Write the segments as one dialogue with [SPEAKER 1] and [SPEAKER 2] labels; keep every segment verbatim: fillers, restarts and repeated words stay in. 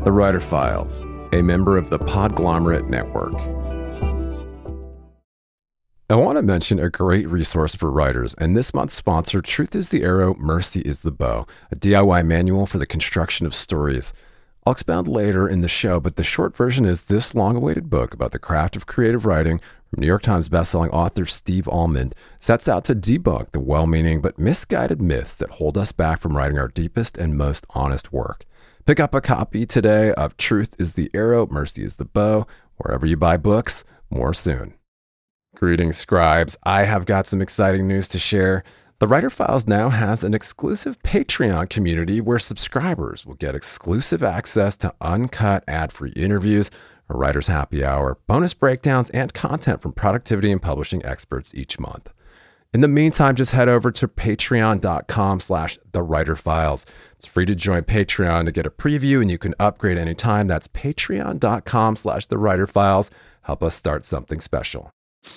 [SPEAKER 1] The Writer Files, a member of the Podglomerate Network. I want to mention a great resource for writers, and this month's sponsor, Truth is the Arrow, Mercy is the Bow, a D I Y manual for the construction of stories. I'll expound later in the show, but the short version is this long-awaited book about the craft of creative writing from New York Times bestselling author Steve Almond sets out to debunk the well-meaning but misguided myths that hold us back from writing our deepest and most honest work. Pick up a copy today of Truth is the Arrow, Mercy is the Bow, wherever you buy books. More soon. Greetings, scribes. I have got some exciting news to share. The Writer Files now has an exclusive Patreon community where subscribers will get exclusive access to uncut ad-free interviews, a writer's happy hour, bonus breakdowns, and content from productivity and publishing experts each month. In the meantime, just head over to patreon.com slash the Writer Files. It's free to join Patreon to get a preview, and you can upgrade anytime. That's patreon.com slash the Writer Files. Help us start something special.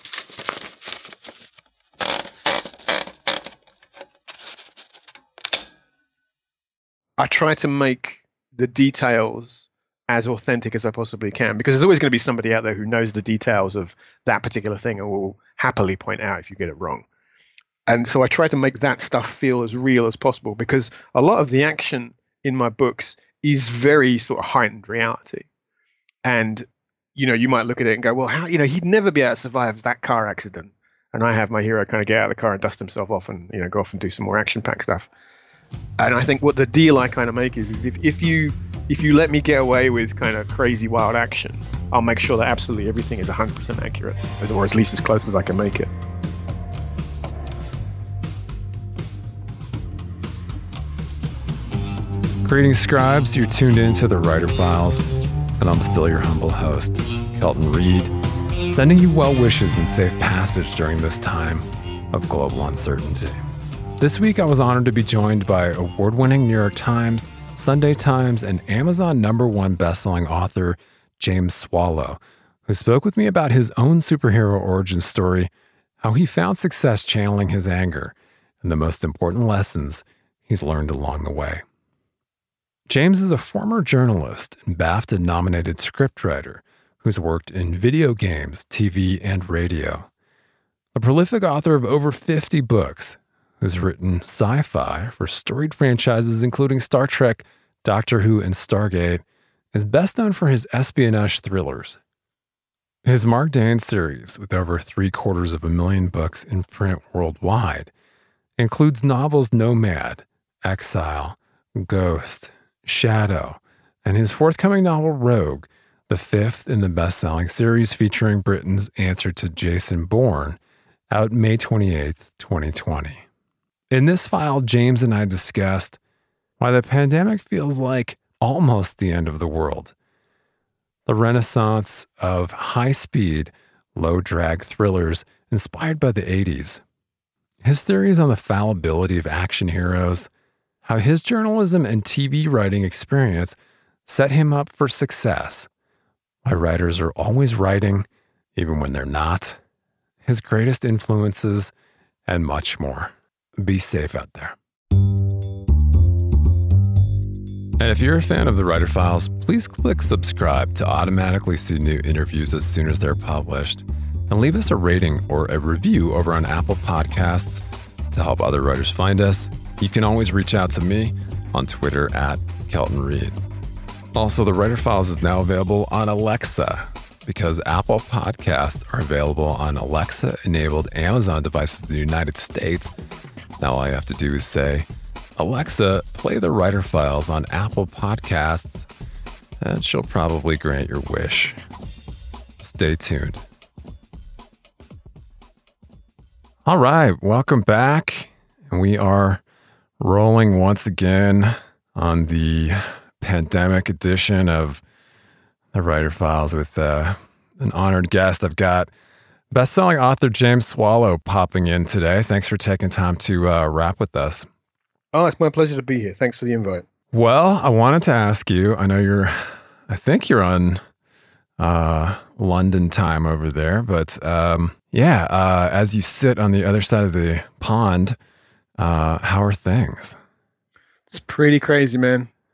[SPEAKER 2] I try to make the details as authentic as I possibly can, because there's always going to be somebody out there who knows the details of that particular thing and will happily point out if you get it wrong. And so I try to make that stuff feel as real as possible, because a lot of the action in my books is very sort of heightened reality. And, you know, you might look at it and go, well, how, you know, he'd never be able to survive that car accident. And I have my hero kind of get out of the car and dust himself off and, you know, go off and do some more action-packed stuff. And I think what the deal I kind of make is, is if, if you if you let me get away with kind of crazy wild action, I'll make sure that absolutely everything is one hundred percent accurate, as, or at least as close as I can make it.
[SPEAKER 1] Greetings, scribes. You're tuned into the Writer Files, and I'm still your humble host, Kelton Reid, sending you well wishes and safe passage during this time of global uncertainty. This week, I was honored to be joined by award-winning New York Times, Sunday Times, and Amazon number one bestselling author James Swallow, who spoke with me about his own superhero origin story, how he found success channeling his anger, and the most important lessons he's learned along the way. James is a former journalist and BAFTA-nominated scriptwriter who's worked in video games, T V, and radio. A prolific author of over fifty books, who's written sci-fi for storied franchises including Star Trek, Doctor Who, and Stargate, is best known for his espionage thrillers. His Mark Dane series, with over three quarters of a million books in print worldwide, includes novels Nomad, Exile, Ghost, Shadow, and his forthcoming novel Rogue, the fifth in the best-selling series featuring Britain's answer to Jason Bourne, out May twenty-eighth, twenty twenty. In this file, James and I discussed why the pandemic feels like almost the end of the world, the renaissance of high-speed, low-drag thrillers inspired by the eighties, his theories on the fallibility of action heroes, how his journalism and T V writing experience set him up for success, why writers are always writing, even when they're not, his greatest influences, and much more. Be safe out there. And if you're a fan of the Writer Files, please click subscribe to automatically see new interviews as soon as they're published. And leave us a rating or a review over on Apple Podcasts to help other writers find us. You can always reach out to me on Twitter at Kelton Reid. Also, the Writer Files is now available on Alexa because Apple Podcasts are available on Alexa-enabled Amazon devices in the United States. Now all you have to do is say, Alexa, play the Writer Files on Apple Podcasts, and she'll probably grant your wish. Stay tuned. All right, welcome back. We are rolling once again on the pandemic edition of the Writer Files with uh, an honored guest. I've got best-selling author James Swallow popping in today. Thanks for taking time to uh, rap with us.
[SPEAKER 2] Oh, it's my pleasure to be here. Thanks for the invite.
[SPEAKER 1] Well, I wanted to ask you, I know you're, I think you're on uh, London time over there, but um, yeah, uh, as you sit on the other side of the pond, uh, how are things?
[SPEAKER 2] It's pretty crazy, man.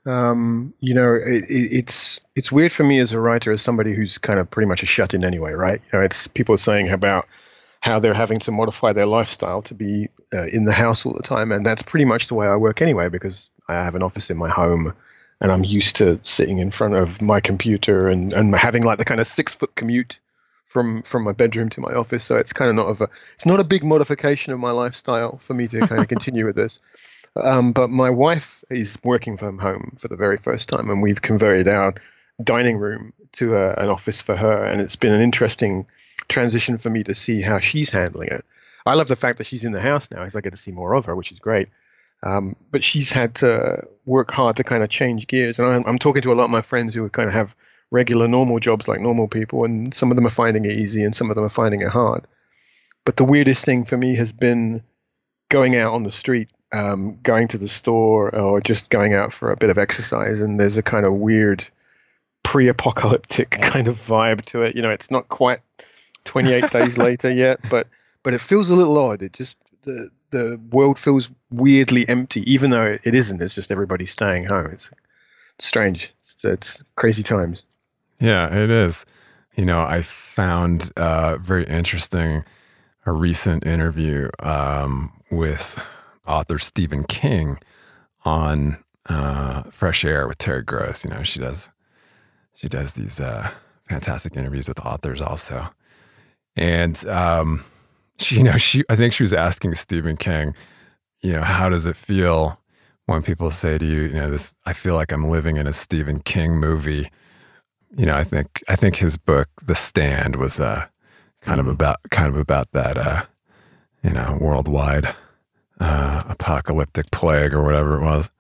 [SPEAKER 2] Um, you know, it, it, it's it's weird for me as a writer, as somebody who's kind of pretty much a shut-in anyway, right? You know, it's people saying about how they're having to modify their lifestyle to be uh, in the house all the time, and that's pretty much the way I work anyway, because I have an office in my home, and I'm used to sitting in front of my computer and and having like the kind of six-foot commute from from my bedroom to my office. So it's kind of not of a it's not a big modification of my lifestyle for me to kind of continue with this. Um, but my wife is working from home for the very first time, and we've converted our dining room to a, an office for her. And it's been an interesting transition for me to see how she's handling it. I love the fact that she's in the house now, as I get to see more of her, which is great. Um, but she's had to work hard to kind of change gears. And I'm, I'm talking to a lot of my friends who kind of have regular, normal jobs like normal people, and some of them are finding it easy and some of them are finding it hard. But the weirdest thing for me has been going out on the street, um, going to the store, or just going out for a bit of exercise, and there's a kind of weird pre-apocalyptic kind of vibe to it. You know, it's not quite twenty-eight days later yet, but but it feels a little odd. It just the the world feels weirdly empty, even though it isn't. It's just everybody staying home. It's strange. It's, it's crazy times.
[SPEAKER 1] Yeah, it is. You know, I found uh, very interesting a recent interview um, with author Stephen King on uh, Fresh Air with Terry Gross. You know, she does she does these uh, fantastic interviews with authors also, and um, she, you know, she I think she was asking Stephen King, you know, how does it feel when people say to you, you know, this, I feel like I'm living in a Stephen King movie. You know, I think I think his book, The Stand, was uh, kind mm-hmm. of about kind of about that, uh, you know, worldwide uh, apocalyptic plague or whatever it was.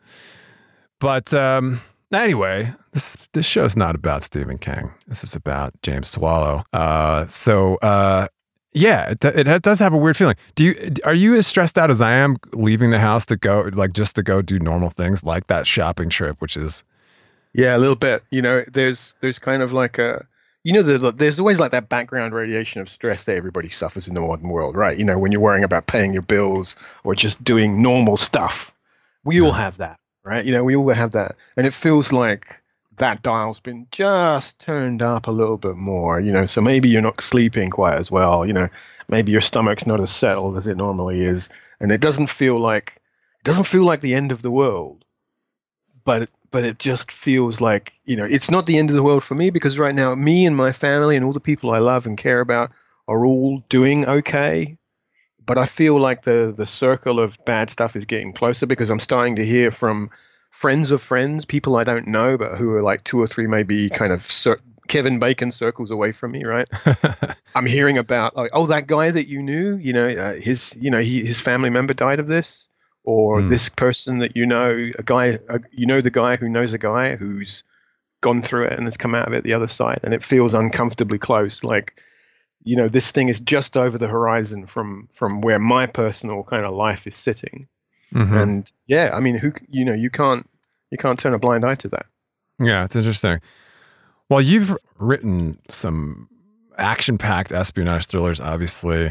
[SPEAKER 1] But um, anyway, this this show's not about Stephen King. This is about James Swallow. Uh, so uh, yeah, it, it does have a weird feeling. Do you are you as stressed out as I am leaving the house to go, like, just to go do normal things like that shopping trip, which is.
[SPEAKER 2] Yeah, a little bit. You know, there's there's kind of like a, you know, the, there's always like that background radiation of stress that everybody suffers in the modern world, right? You know, when you're worrying about paying your bills or just doing normal stuff, we all have that, right? You know, we all have that, and it feels like that dial's been just turned up a little bit more. You know, so maybe you're not sleeping quite as well. You know, maybe your stomach's not as settled as it normally is, and it doesn't feel like it doesn't feel like the end of the world, but. But it just feels like, you know, it's not the end of the world for me, because right now, me and my family and all the people I love and care about are all doing okay. But I feel like the the circle of bad stuff is getting closer, because I'm starting to hear from friends of friends, people I don't know, but who are like two or three maybe kind of cir- Kevin Bacon circles away from me, right? I'm hearing about, like, oh, that guy that you knew, you know, uh, his, you know, he, his family member died of this. Or mm. this person that you know, a guy, a, you know, the guy who knows a guy who's gone through it and has come out of it the other side, and it feels uncomfortably close. Like, you know, this thing is just over the horizon from from where my personal kind of life is sitting. Mm-hmm. And yeah, I mean, who, you know, you can't you can't turn a blind eye to that.
[SPEAKER 1] Yeah, it's interesting. Well, you've written some action-packed espionage thrillers. Obviously,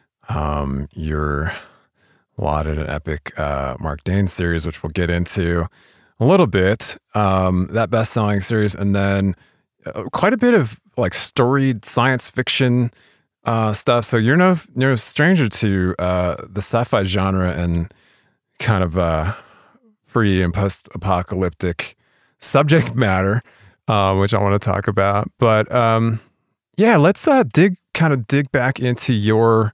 [SPEAKER 1] um, you're. lauded an epic uh, Mark Dane series, which we'll get into a little bit, um, that best-selling series, and then uh, quite a bit of like storied science fiction uh, stuff. So you're no you're no stranger to uh, the sci-fi genre and kind of uh, pre and post-apocalyptic subject matter, uh, which I want to talk about. But um, yeah, let's uh, dig kind of dig back into your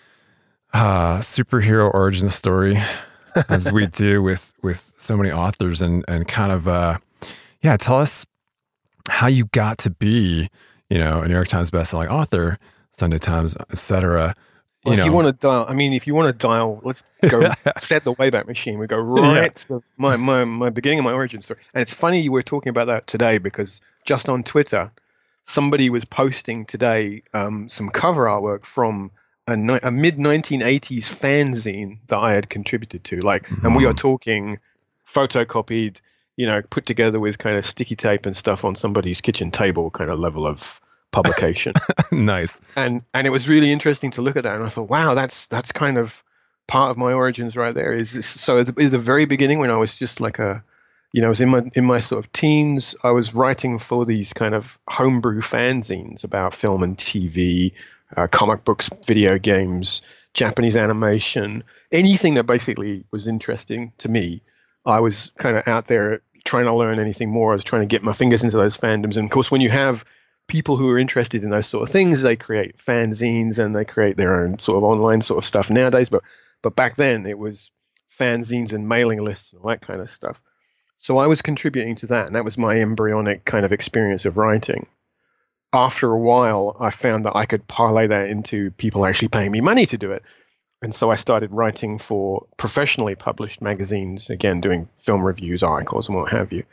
[SPEAKER 1] Uh, superhero origin story, as we do with with so many authors, and and kind of uh, yeah, tell us how you got to be, you know, a New York Times bestselling author, Sunday Times, et cetera.
[SPEAKER 2] You well, know, if you want to dial, I mean, if you want to dial, let's go set the Wayback Machine. We go right yeah. to my my my beginning of my origin story, and it's funny you were talking about that today, because just on Twitter, somebody was posting today um, some cover artwork from a, a mid nineteen eighties fanzine that I had contributed to, like, mm-hmm. and we are talking photocopied, you know, put together with kind of sticky tape and stuff on somebody's kitchen table kind of level of publication.
[SPEAKER 1] Nice.
[SPEAKER 2] And and it was really interesting to look at that, and I thought, wow, that's that's kind of part of my origins right there. Is this, so at the, at the very beginning, when I was just like a, You know, I was in my in my sort of teens. I was writing for these kind of homebrew fanzines about film and T V, uh, comic books, video games, Japanese animation, anything that basically was interesting to me. I was kind of out there trying to learn anything more. I was trying to get my fingers into those fandoms. And of course, when you have people who are interested in those sort of things, they create fanzines and they create their own sort of online sort of stuff nowadays. But but back then it was fanzines and mailing lists and all that kind of stuff. So I was contributing to that, and that was my embryonic kind of experience of writing. After a while, I found that I could parlay that into people actually paying me money to do it. And so I started writing for professionally published magazines, again, doing film reviews, articles, and what have you.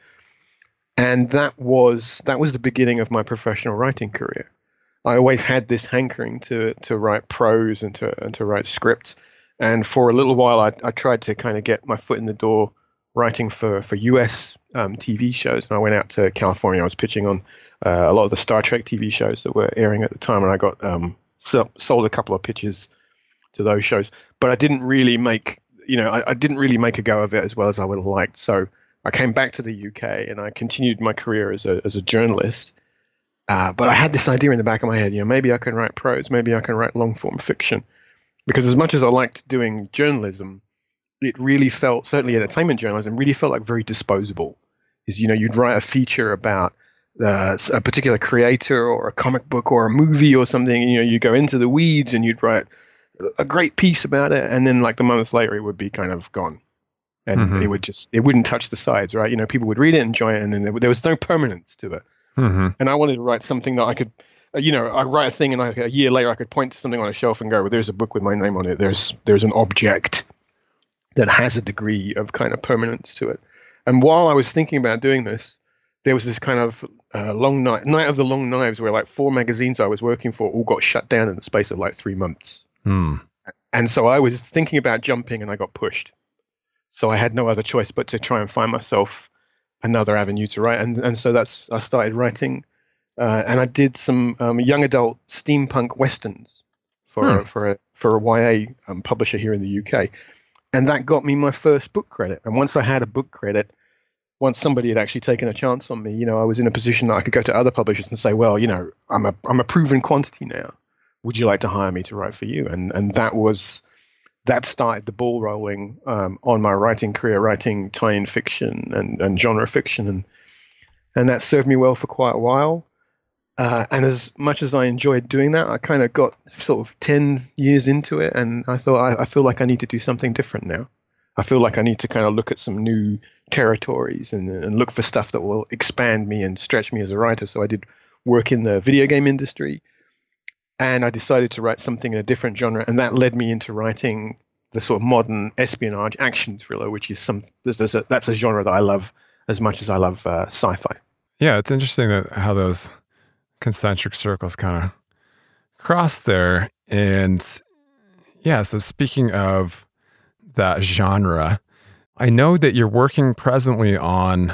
[SPEAKER 2] And that was that was the beginning of my professional writing career. I always had this hankering to to write prose and to and to write scripts. And for a little while, I, I tried to kind of get my foot in the door writing for, for U S um, T V shows. And I went out to California. I was pitching on uh, a lot of the Star Trek T V shows that were airing at the time. And I got um, so, sold a couple of pitches to those shows. But I didn't really make, you know, I, I didn't really make a go of it as well as I would have liked. So I came back to the U K and I continued my career as a as a journalist. Uh, but I had this idea in the back of my head, you know, maybe I can write prose, maybe I can write long form fiction. Because as much as I liked doing journalism, it really felt, certainly entertainment journalism, really felt like very disposable. Is, you know, you'd write a feature about uh, a particular creator or a comic book or a movie or something, and, you know, you go into the weeds and you'd write a great piece about it, and then like the month later it would be kind of gone. And mm-hmm. it would just, it wouldn't touch the sides, right? You know, people would read it, enjoy it, and then there, there was no permanence to it. Mm-hmm. And I wanted to write something that I could, you know, I write a thing and I, a year later I could point to something on a shelf and go, well, there's a book with my name on it. There's there's an object that has a degree of kind of permanence to it. And while I was thinking about doing this, there was this kind of uh, long night, night of the long knives, where like four magazines I was working for all got shut down in the space of like three months. Hmm. And so I was thinking about jumping and I got pushed. So I had no other choice but to try and find myself another avenue to write. And and so that's, I started writing. Uh, and I did some um, young adult steampunk westerns for hmm. a, for a for a Y A um, publisher here in the U K, and that got me my first book credit. And once I had a book credit, once somebody had actually taken a chance on me, you know, I was in a position that I could go to other publishers and say, well, you know, I'm a I'm a proven quantity now. Would you like to hire me to write for you? And and that was that started the ball rolling um, on my writing career, writing tie-in fiction and and genre fiction, and and that served me well for quite a while. Uh, and as much as I enjoyed doing that, I kind of got sort of ten years into it, and I thought, I, I feel like I need to do something different now. I feel like I need to kind of look at some new territories and, and look for stuff that will expand me and stretch me as a writer. So I did work in the video game industry, and I decided to write something in a different genre, and that led me into writing the sort of modern espionage action thriller, which is some there's, there's a, that's a genre that I love as much as I love uh, sci-fi.
[SPEAKER 1] Yeah, it's interesting that how those concentric circles kind of cross there. And yeah, so speaking of that genre, I know that you're working presently on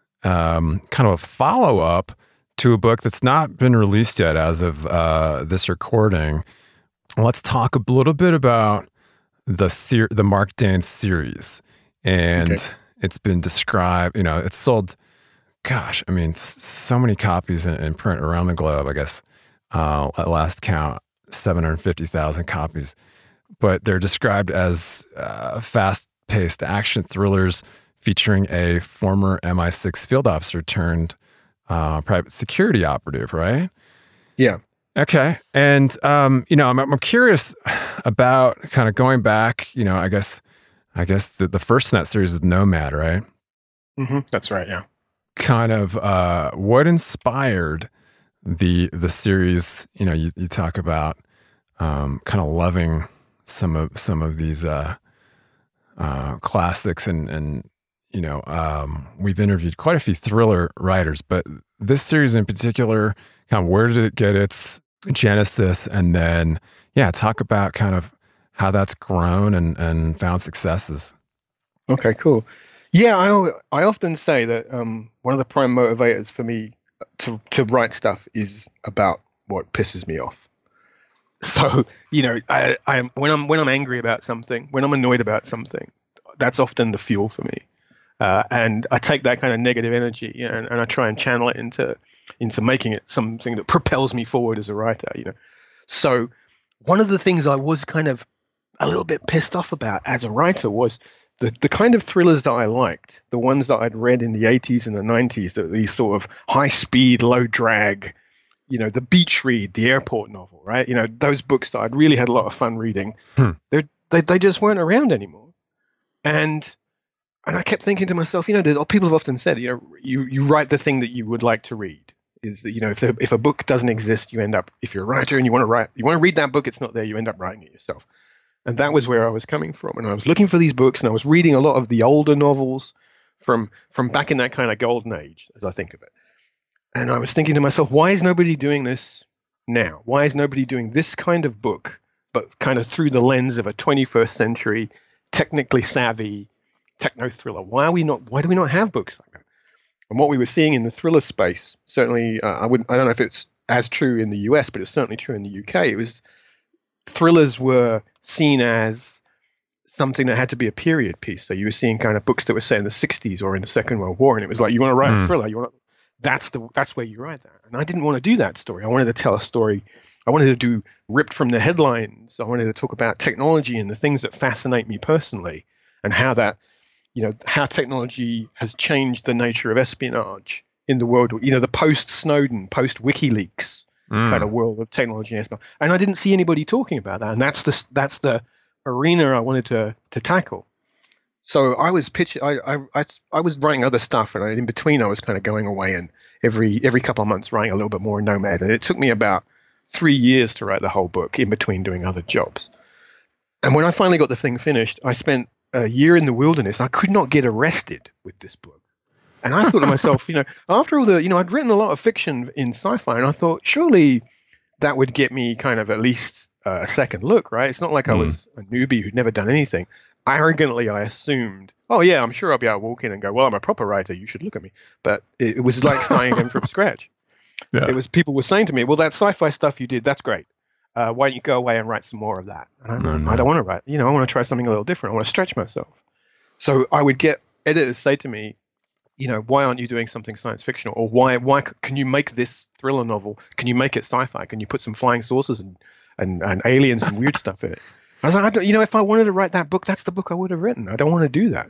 [SPEAKER 1] um, kind of a follow-up to a book that's not been released yet as of uh, this recording. Let's talk a little bit about the ser- the Mark Dance series. And okay. It's been described, you know, it's sold Gosh, I mean, so many copies in, in print around the globe. I guess uh, at last count, seven hundred fifty thousand copies. But they're described as uh, fast-paced action thrillers featuring a former M I six field officer turned uh, private security operative, right?
[SPEAKER 2] Yeah.
[SPEAKER 1] Okay. And, um, you know, I'm, I'm curious about kind of going back, you know, I guess I guess the, the first in that series is Nomad, right?
[SPEAKER 2] Mm-hmm. That's right, yeah.
[SPEAKER 1] Kind of uh, what inspired the the series? You know, you, you talk about um, kind of loving some of some of these uh, uh, classics, and and you know, um, we've interviewed quite a few thriller writers, but this series in particular, kind of where did it get its genesis, and then yeah, talk about kind of how that's grown and and found successes.
[SPEAKER 2] Okay, cool. Yeah, I I often say that um, one of the prime motivators for me to to write stuff is about what pisses me off. So, you know, I I when I'm when I'm angry about something, when I'm annoyed about something, that's often the fuel for me. Uh, and I take that kind of negative energy, you know, and, and I try and channel it into into making it something that propels me forward as a writer, you know. So one of the things I was kind of a little bit pissed off about as a writer was the, the kind of thrillers that I liked, the ones that I'd read in the eighties and the nineties, that these sort of high speed, low drag, you know, the beach read, the airport novel, right? You know, those books that I'd really had a lot of fun reading,
[SPEAKER 1] Hmm.
[SPEAKER 2] they they just weren't around anymore. And and I kept thinking to myself, you know, there's- people have often said, you know, you, you write the thing that you would like to read. Is that, you know, if the, if a book doesn't exist, you end up, if you're a writer and you want to write, you want to read that book, it's not there, you end up writing it yourself. And that was where I was coming from. And I was looking for these books, and I was reading a lot of the older novels from from back in that kind of golden age, as I think of it. And I was thinking to myself, why is nobody doing this now? Why is nobody doing this kind of book, but kind of through the lens of a twenty-first century, technically savvy techno thriller? Why are we not? Why do we not have books like that? And what we were seeing in the thriller space, certainly, uh, I wouldn't. I don't know if it's as true in the U S, but it's certainly true in the U K. It was thrillers were seen as something that had to be a period piece. So you were seeing kind of books that were set in the sixties or in the Second World War, and it was like, you want to write
[SPEAKER 1] Mm.
[SPEAKER 2] a thriller, you want to, that's the that's where you write that. And I didn't want to do that story. I wanted to tell a story. I wanted to do ripped from the headlines. I wanted to talk about technology and the things that fascinate me personally, and how that, you know, how technology has changed the nature of espionage in the world. You know, the post-Snowden, post-WikiLeaks
[SPEAKER 1] Mm.
[SPEAKER 2] kind of world of technology and espionage. And I didn't see anybody talking about that. And that's the that's the arena I wanted to to tackle. So I was pitching. I I I, I was writing other stuff, and I, in between, I was kind of going away and every every couple of months writing a little bit more in Nomad. And it took me about three years to write the whole book in between doing other jobs. And when I finally got the thing finished, I spent a year in the wilderness. I could not get arrested with this book. And I thought to myself, you know, after all the, you know, I'd written a lot of fiction in sci-fi, and I thought, surely that would get me kind of at least uh, a second look, right? It's not like I
[SPEAKER 1] Mm.
[SPEAKER 2] was a newbie who'd never done anything. Arrogantly, I assumed, oh yeah, I'm sure I'll be able to walk in and go, well, I'm a proper writer, you should look at me. But it, it was like starting again from scratch.
[SPEAKER 1] Yeah.
[SPEAKER 2] It was, people were saying to me, well, that sci-fi stuff you did, that's great. Uh, why don't you go away and write some more of that? And I,
[SPEAKER 1] No, no.
[SPEAKER 2] I don't want to write, you know, I want to try something a little different. I want to stretch myself. So I would get editors say to me, you know, why aren't you doing something science fictional? Or why why c- can you make this thriller novel? Can you make it sci-fi? Can you put some flying saucers and, and, and aliens and weird stuff in it? I was like, I don't, you know, if I wanted to write that book, that's the book I would have written. I don't want to do that.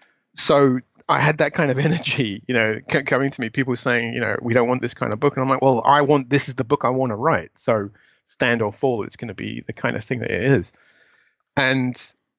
[SPEAKER 2] So I had that kind of energy, you know, c- coming to me, people saying, you know, we don't want this kind of book. And I'm like, well, I want, this is the book I want to write. So stand or fall, it's going to be the kind of thing that it is. And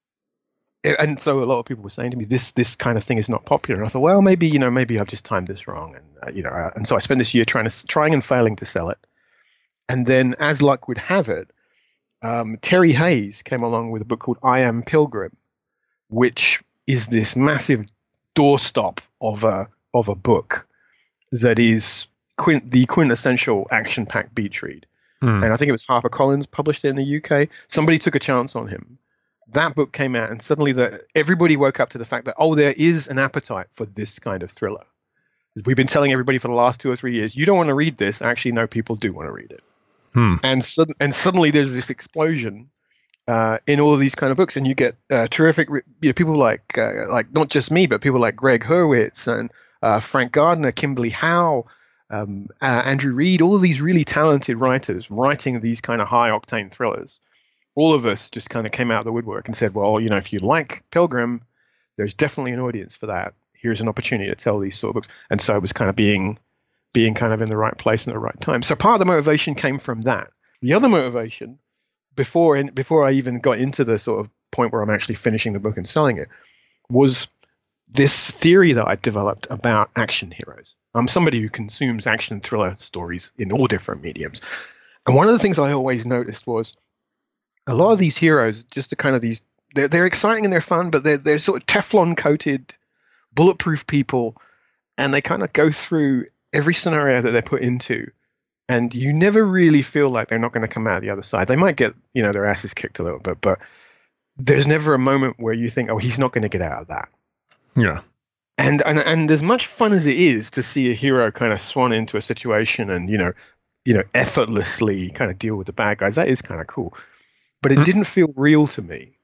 [SPEAKER 2] and so a lot of people were saying to me, this this kind of thing is not popular. And I thought, well, maybe, you know, maybe I've just timed this wrong. And, uh, you know, uh, and so I spent this year trying to trying and failing to sell it. And then, as luck would have it, um, Terry Hayes came along with a book called I Am Pilgrim, which is this massive doorstop of a of a book that is quint- the quintessential action-packed beach read.
[SPEAKER 1] Mm.
[SPEAKER 2] And I think it was HarperCollins published it in the U K. Somebody took a chance on him. That book came out, and suddenly the, everybody woke up to the fact that, oh, there is an appetite for this kind of thriller. We've been telling everybody for the last two or three years, you don't want to read this. Actually, no, people do want to read it.
[SPEAKER 1] Hmm.
[SPEAKER 2] And, sud- and suddenly there's this explosion uh, in all of these kind of books, and you get uh, terrific, re- you know, people like, uh, like not just me, but people like Greg Hurwitz and uh, Frank Gardner, Kimberly Howe, um, uh, Andrew Reed, all of these really talented writers writing these kind of high-octane thrillers. All of us just kind of came out of the woodwork and said, well, you know, if you like Pilgrim, there's definitely an audience for that. Here's an opportunity to tell these sort of books. And so it was kind of being being kind of in the right place and the right time. So part of the motivation came from that. The other motivation, before in, before I even got into the sort of point where I'm actually finishing the book and selling it, was this theory that I developed about action heroes. I'm somebody who consumes action thriller stories in all different mediums. And one of the things I always noticed was a lot of these heroes, just the kind of these, they're, they're exciting and they're fun, but they're, they're sort of Teflon coated, bulletproof people, and they kind of go through every scenario that they're put into, and you never really feel like they're not going to come out the other side. They might get, you know, their asses kicked a little bit, but there's never a moment where you think, oh, he's not going to get out of that.
[SPEAKER 1] Yeah.
[SPEAKER 2] And, and and as much fun as it is to see a hero kind of swan into a situation and, you know, you know, effortlessly kind of deal with the bad guys, that is kind of cool. But it
[SPEAKER 1] Mm.
[SPEAKER 2] didn't feel real to me.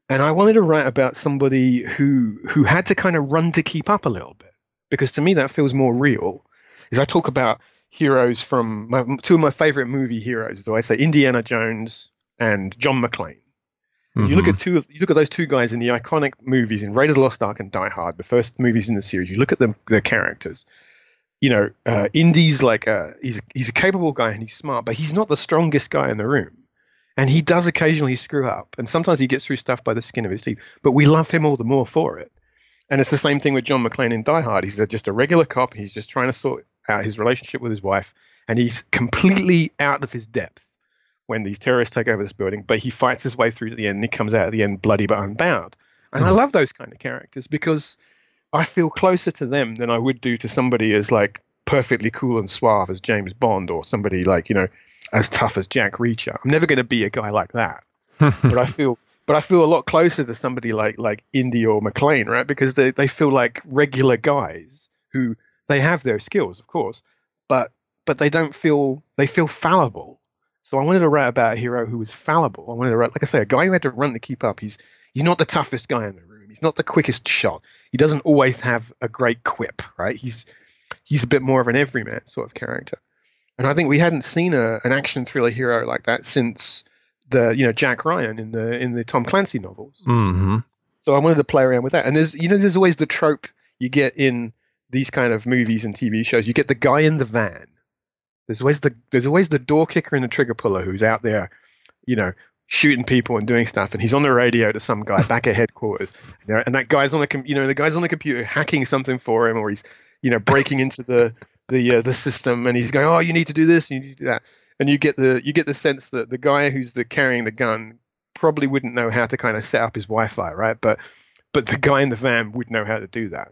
[SPEAKER 2] And I wanted to write about somebody who who had to kind of run to keep up a little bit, because to me that feels more real. Is I talk about heroes from my, two of my favorite movie heroes. So I say Indiana Jones and John McClane. Mm-hmm. You look at two, you look at those two guys in the iconic movies in Raiders of the Lost Ark and Die Hard, the first movies in the series. You look at them, their characters. You know, uh, Indy's like a he's he's a capable guy and he's smart, but he's not the strongest guy in the room. And he does occasionally screw up, and sometimes he gets through stuff by the skin of his teeth. But we love him all the more for it. And it's the same thing with John McClane in Die Hard. He's just a regular cop. He's just trying to sort out his relationship with his wife, and he's completely out of his depth when these terrorists take over this building. But he fights his way through to the end, and he comes out at the end bloody but unbound. And mm. I love those kind of characters because I feel closer to them than I would do to somebody as like perfectly cool and suave as James Bond, or somebody like, you know, as tough as Jack Reacher. I'm never going to be a guy like that. but I feel but I feel a lot closer to somebody like like Indy or McClane, right? Because they, they feel like regular guys who they have their skills, of course, but but they don't feel they feel fallible. So I wanted to write about a hero who was fallible. I wanted to write, like I say, a guy who had to run to keep up. He's he's not the toughest guy in the room. He's not the quickest shot. He doesn't always have a great quip, right? He's he's a bit more of an everyman sort of character. And I think we hadn't seen a, an action thriller hero like that since the, you know, Jack Ryan in the in the Tom Clancy novels.
[SPEAKER 1] Mm-hmm.
[SPEAKER 2] So I wanted to play around with that. And there's, you know, there's always the trope you get in these kind of movies and T V shows. You get the guy in the van. There's always the there's always the door kicker and the trigger puller who's out there, you know, shooting people and doing stuff. And he's on the radio to some guy back at headquarters. You know, and that guy's on the com- you know the guy's on the computer hacking something for him, or he's, you know, breaking into the the uh, the system, and he's going, oh, you need to do this, and you need to do that. And you get the you get the sense that the guy who's the carrying the gun probably wouldn't know how to kind of set up his Wi-Fi, right? But but the guy in the van would know how to do that.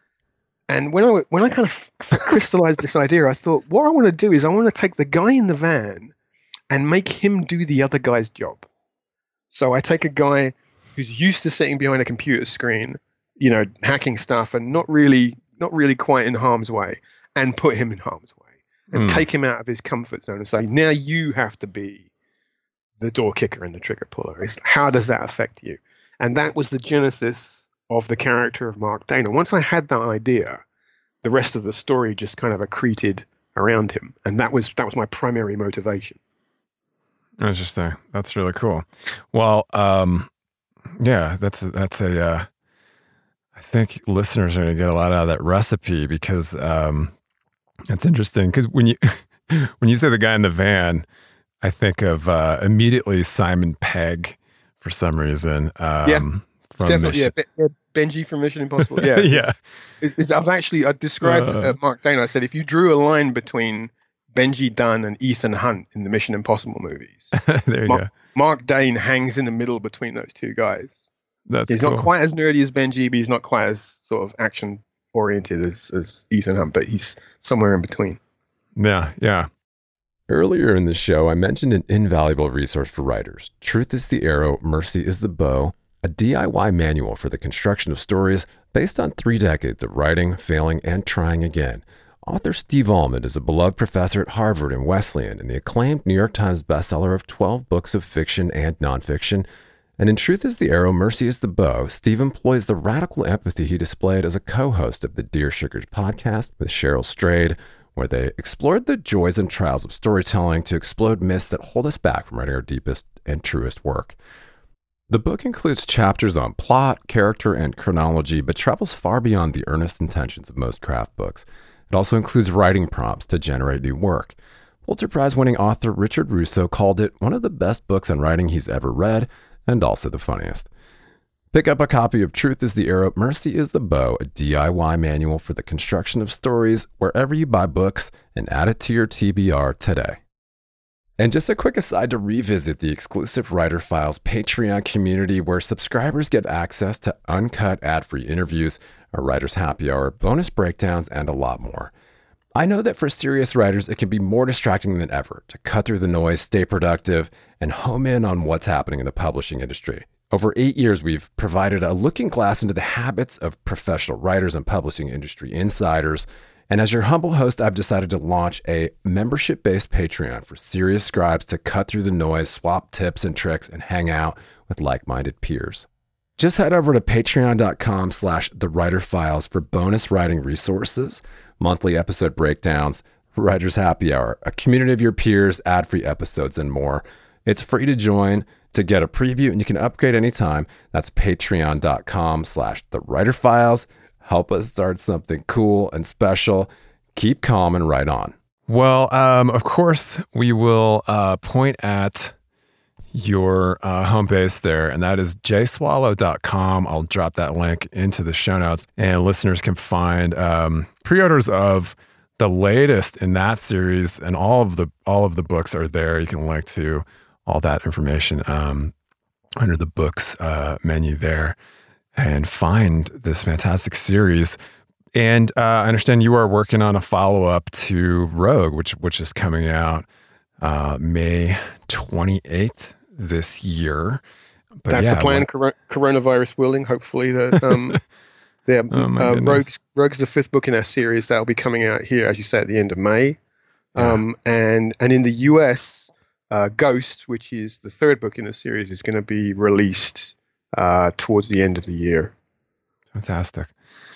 [SPEAKER 2] And when I when I kind of crystallized this idea, I thought, what I want to do is I want to take the guy in the van and make him do the other guy's job. So I take a guy who's used to sitting behind a computer screen, you know, hacking stuff and not really not really quite in harm's way, and put him in harm's way and mm. take him out of his comfort zone and say, now you have to be the door kicker and the trigger puller. It's, how does that affect you? And that was the genesis of the character of Mark Dana. Once I had that idea, the rest of the story just kind of accreted around him. And that was that was my primary motivation.
[SPEAKER 1] Interesting. That's really cool. Well, um, yeah, that's, that's a, uh, I think listeners are going to get a lot out of that recipe because, um, it's interesting because when you when you say the guy in the van, I think of uh, immediately Simon Pegg for some reason. Um,
[SPEAKER 2] yeah, from definitely Mission. Yeah, Benji from Mission Impossible. Yeah,
[SPEAKER 1] yeah.
[SPEAKER 2] It's, it's, I've actually I described uh, uh, Mark Dana. I said if you drew a line between Benji Dunn and Ethan Hunt in the Mission Impossible movies,
[SPEAKER 1] there you
[SPEAKER 2] Mark,
[SPEAKER 1] go.
[SPEAKER 2] Mark Dane hangs in the middle between those two guys.
[SPEAKER 1] That's
[SPEAKER 2] he's
[SPEAKER 1] cool.
[SPEAKER 2] Not quite as nerdy as Benji, but he's not quite as sort of action oriented as, as Ethan Hunt, but he's somewhere in between.
[SPEAKER 1] Yeah, yeah.
[SPEAKER 3] Earlier in the show, I mentioned an invaluable resource for writers. Truth is the Arrow, Mercy is the Bow, a D I Y manual for the construction of stories based on three decades of writing, failing, and trying again. Author Steve Almond is a beloved professor at Harvard and Wesleyan and the acclaimed New York Times bestseller of twelve books of fiction and nonfiction. And in Truth is the Arrow, Mercy is the Bow, Steve employs the radical empathy he displayed as a co-host of the Dear Sugars podcast with Cheryl Strayed, where they explored the joys and trials of storytelling to explode myths that hold us back from writing our deepest and truest work. The book includes chapters on plot, character, and chronology, but travels far beyond the earnest intentions of most craft books. It also includes writing prompts to generate new work. Pulitzer Prize-winning author Richard Russo called it one of the best books on writing he's ever read, and also the funniest. Pick up a copy of Truth is the Arrow, Mercy is the Bow, a D I Y manual for the construction of stories, wherever you buy books, and add it to your T B R today. And just a quick aside to revisit the exclusive Writer Files Patreon community, where subscribers get access to uncut ad-free interviews, a writer's happy hour, bonus breakdowns, and a lot more. I know that for serious writers, it can be more distracting than ever to cut through the noise, stay productive, and home in on what's happening in the publishing industry. Over eight years, we've provided a looking glass into the habits of professional writers and publishing industry insiders. And as your humble host, I've decided to launch a membership-based Patreon for serious scribes to cut through the noise, swap tips and tricks, and hang out with like-minded peers. Just head over to patreon.com slash the writer files for bonus writing resources, monthly episode breakdowns, writer's happy hour, a community of your peers, ad-free episodes, and more. It's free to join to get a preview, and you can upgrade anytime. That's patreon.com slash the writer files. Help us start something cool and special. Keep calm and write on.
[SPEAKER 1] Well, um, of course, we will uh, point at your uh, home base there, and that is j swallow dot com. I'll drop that link into the show notes, and listeners can find um, pre-orders of the latest in that series, and all of the all of the books are there. You can link to all that information um, under the books uh, menu there, and find this fantastic series. And uh, I understand you are working on a follow-up to Rogue, which which is coming out uh, May twenty-eighth this year. But
[SPEAKER 2] That's
[SPEAKER 1] yeah,
[SPEAKER 2] the plan,
[SPEAKER 1] what,
[SPEAKER 2] cor- coronavirus willing, hopefully. That um, yeah,
[SPEAKER 1] oh
[SPEAKER 2] uh, Rogue's, Rogue's the fifth book in our series. That'll be coming out here, as you say, at the end of May.
[SPEAKER 1] Yeah.
[SPEAKER 2] Um, and, and in the U S, uh, Ghost, which is the third book in the series, is going to be released uh, towards the end of the year.
[SPEAKER 1] Fantastic.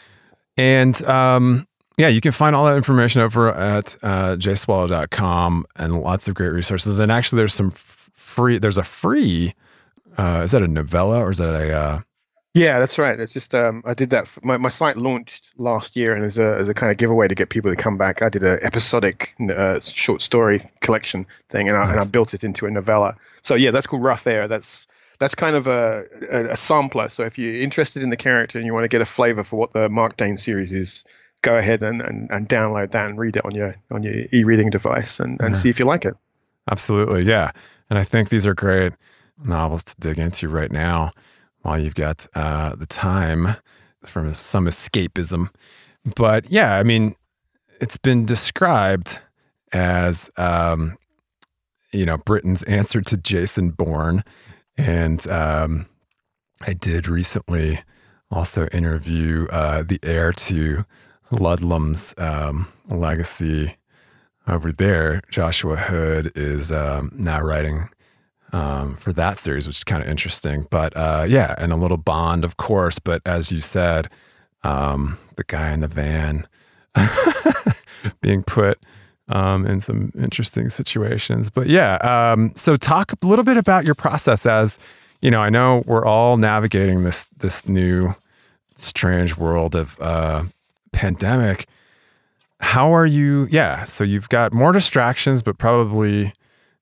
[SPEAKER 1] And um, yeah, you can find all that information over at uh, j swallow dot com, and lots of great resources. And actually, there's some f- free. There's a free. Uh, is that a novella or is that a? Uh...
[SPEAKER 2] Yeah, that's right. It's just um, I did that. For, my my site launched last year, and as a as a kind of giveaway to get people to come back, I did an episodic uh, short story collection thing, and I,
[SPEAKER 1] Nice.
[SPEAKER 2] and I built it into a novella. So yeah, that's called Rough Air. That's That's kind of a, a, a sampler. So if you're interested in the character and you want to get a flavor for what the Mark Dane series is, go ahead and, and, and download that and read it on your on your e-reading device and, and
[SPEAKER 1] Yeah.
[SPEAKER 2] see if you like it.
[SPEAKER 1] Absolutely, yeah. And I think these are great novels to dig into right now while you've got uh, the time from some escapism. But yeah, I mean, it's been described as, um, you know, Britain's answer to Jason Bourne. And um, I did recently also interview uh, the heir to Ludlum's um, legacy over there. Joshua Hood is um, now writing um, for that series, which is kind of interesting. But uh, yeah, and a little Bond, of course. But as you said, um, the guy in the van being put Um, in some interesting situations. But yeah, um, so talk a little bit about your process as, you know, I know we're all navigating this this new strange world of uh, pandemic. How are you? Yeah, so you've got more distractions, but probably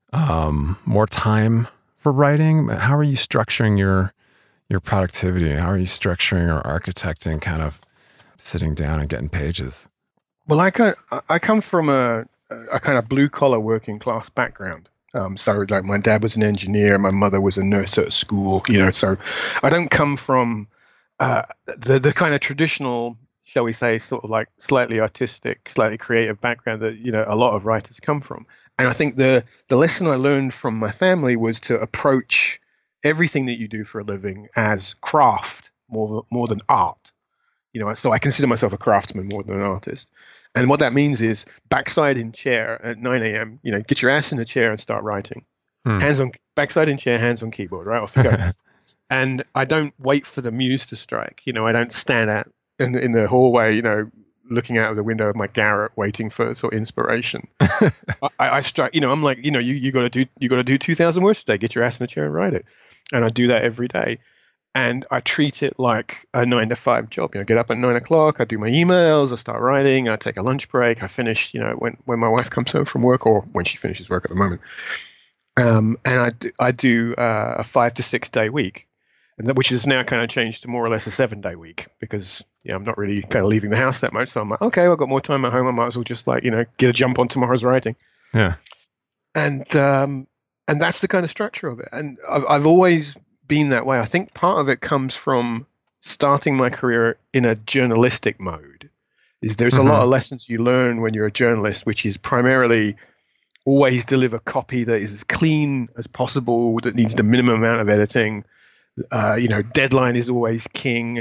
[SPEAKER 1] um, more time for writing. How are you structuring your your productivity? How are you structuring or architecting kind of sitting down and getting pages?
[SPEAKER 2] Well, I kind I come from a a kind of blue collar working class background. Um, so like my dad was an engineer, my mother was a nurse at a school, you know, so I don't come from uh, the, the kind of traditional, shall we say, sort of like slightly artistic, slightly creative background that, you know, a lot of writers come from. And I think the, the lesson I learned from my family was to approach everything that you do for a living as craft more, more than art. You know, so I consider myself a craftsman more than an artist. And what that means is backside in chair at nine a.m., you know, get your ass in the chair and start writing. Hmm. Hands on, backside in chair, hands on keyboard, right? Off you go. And I don't wait for the muse to strike. You know, I don't stand out in the, in the hallway, you know, looking out of the window of my garret, waiting for sort of inspiration. I, I strike, you know, I'm like, you know, you, you got to do, you got to do two thousand words today, get your ass in the chair and write it. And I do that every day. And I treat it like a nine to five job. You know, I get up at nine o'clock, I do my emails, I start writing, I take a lunch break, I finish, you know, when, when my wife comes home from work or when she finishes work at the moment. Um, and I do, I do uh, a five to six day week, and that, which has now kind of changed to more or less a seven day week because, yeah, I'm not really kind of leaving the house that much. So I'm like, okay, well, I've got more time at home. I might as well just like, you know, get a jump on tomorrow's writing.
[SPEAKER 1] Yeah.
[SPEAKER 2] And, um, and that's the kind of structure of it. And I've, I've always been that way. I think part of it comes from starting my career in a journalistic mode. Is there's mm-hmm. a lot of lessons you learn when you're a journalist, which is primarily always deliver copy that is as clean as possible, that needs the minimum amount of editing. Uh, you know, deadline is always king.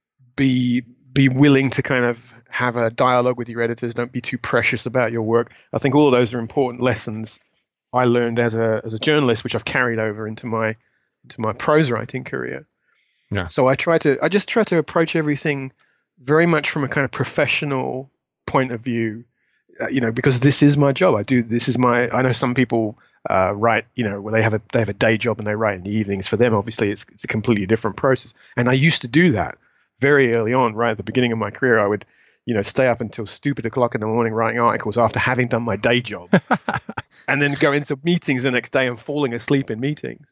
[SPEAKER 2] Be be willing to kind of have a dialogue with your editors. Don't be too precious about your work. I think all of those are important lessons I learned as a as a journalist, which I've carried over into my to my prose writing career.
[SPEAKER 1] Yeah.
[SPEAKER 2] So I try to, I just try to approach everything very much from a kind of professional point of view, uh, you know, because this is my job. I do, this is my, I know some people uh, write, you know, where they have a, they have a day job and they write in the evenings. For them, obviously, it's, it's a completely different process. And I used to do that very early on, right at the beginning of my career. I would, you know, stay up until stupid o'clock in the morning writing articles after having done my day job and then go into meetings the next day and falling asleep in meetings.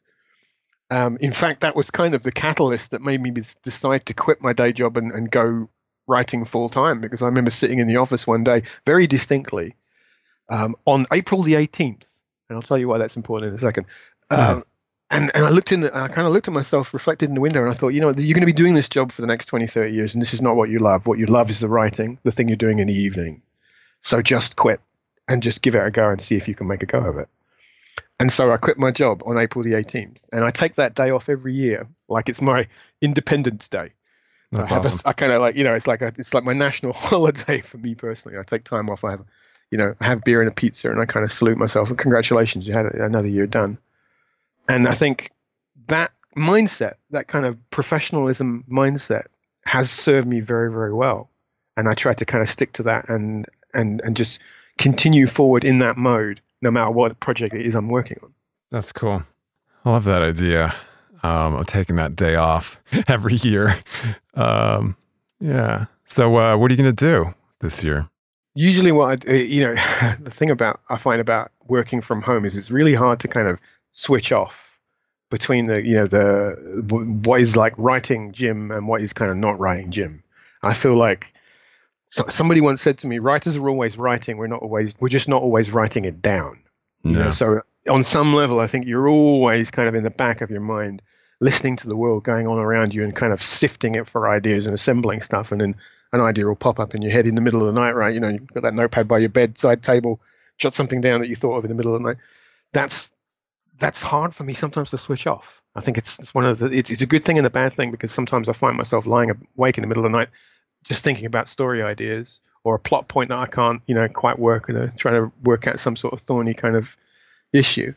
[SPEAKER 2] Um, in fact, that was kind of the catalyst that made me decide to quit my day job and, and go writing full time, because I remember sitting in the office one day very distinctly um, on April the eighteenth, and I'll tell you why that's important in a second.
[SPEAKER 1] Yeah.
[SPEAKER 2] Um, and, and I looked in the, I kind of looked at myself reflected in the window, and I thought, you know, you're going to be doing this job for the next twenty, thirty years, and this is not what you love. What you love is the writing, the thing you're doing in the evening. So just quit and just give it a go and see if you can make a go of it. And so I quit my job on April the eighteenth, and I take that day off every year, like it's my Independence Day.
[SPEAKER 1] That's
[SPEAKER 2] I have
[SPEAKER 1] awesome.
[SPEAKER 2] a, I kind of like, you know, it's like a, it's like my national holiday for me personally. I take time off. I have, you know, I have beer and a pizza, and I kind of salute myself and congratulations, you had another year done. And I think that mindset, that kind of professionalism mindset, has served me very, very well. And I try to kind of stick to that and and and just continue forward in that mode, no matter what project it is I'm working on.
[SPEAKER 1] That's cool. I love that idea. Um, of taking that day off every year. Um, yeah. So, uh, what are you going to do this year?
[SPEAKER 2] Usually what I, you know, the thing about, I find about working from home is it's really hard to kind of switch off between the, you know, the, what is like writing Jim and what is kind of not writing Jim. I feel like so, somebody once said to me, writers are always writing. We're not always, we're just not always writing it down.
[SPEAKER 1] No.
[SPEAKER 2] You know, so on some level, I think you're always kind of in the back of your mind, listening to the world going on around you and kind of sifting it for ideas and assembling stuff. And then an idea will pop up in your head in the middle of the night, right? You know, you've got that notepad by your bedside table, jot something down that you thought of in the middle of the night. That's, that's hard for me sometimes to switch off. I think it's, it's one of the, it's, it's a good thing and a bad thing, because sometimes I find myself lying awake in the middle of the night, just thinking about story ideas or a plot point that I can't, you know, quite work, and uh, trying to work out some sort of thorny kind of issue.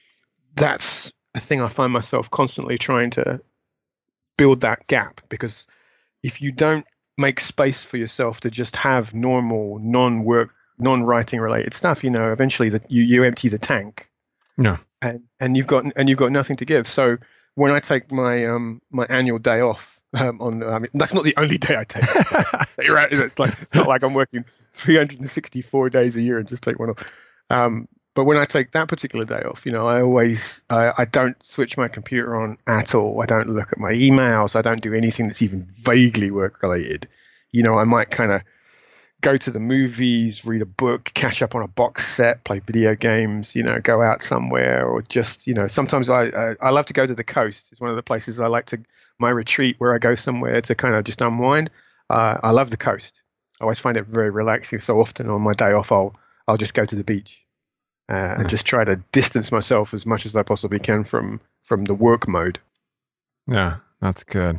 [SPEAKER 2] That's a thing I find myself constantly trying to build that gap, because if you don't make space for yourself to just have normal, non-work, non-writing related stuff, you know, eventually that you, you empty the tank.
[SPEAKER 1] No.
[SPEAKER 2] And and you've got and you've got nothing to give. So when I take my um my annual day off um, on, I mean, that's not the only day I take. So you're right. It's like, it's not like I'm working three hundred sixty-four days a year and just take one off. Um, But when I take that particular day off, you know, I always, I, I don't switch my computer on at all. I don't look at my emails. I don't do anything that's even vaguely work related. You know, I might kind of go to the movies, read a book, catch up on a box set, play video games, you know, go out somewhere, or just, you know, sometimes I, I, I love to go to the coast. It's one of the places I like to, my retreat where I go somewhere to kind of just unwind. Uh, I love the coast. I always find it very relaxing. So often on my day off, I'll, I'll just go to the beach. Uh, and
[SPEAKER 1] Nice.
[SPEAKER 2] just try to distance myself as much as I possibly can from from the work mode.
[SPEAKER 1] Yeah, that's good.